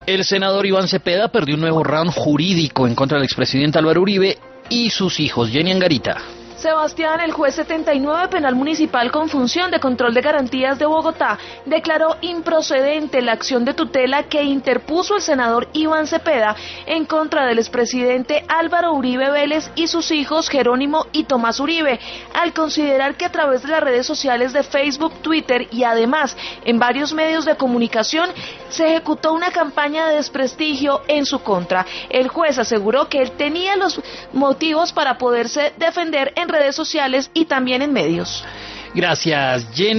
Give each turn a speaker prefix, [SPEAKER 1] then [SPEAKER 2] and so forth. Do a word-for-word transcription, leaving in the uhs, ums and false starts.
[SPEAKER 1] El senador Iván Cepeda perdió un nuevo round jurídico en contra del expresidente Álvaro Uribe y sus hijos. Jenny Angarita.
[SPEAKER 2] Sebastián, el juez setenta y nueve Penal Municipal con función de control de garantías de Bogotá, declaró improcedente la acción de tutela que interpuso el senador Iván Cepeda en contra del expresidente Álvaro Uribe Vélez y sus hijos Jerónimo y Tomás Uribe, al considerar que a través de las redes sociales de Facebook, Twitter y además en varios medios de comunicación se ejecutó una campaña de desprestigio en su contra. El juez aseguró que él tenía los motivos para poderse defender en redes sociales y también en medios.
[SPEAKER 1] Gracias, Jenny.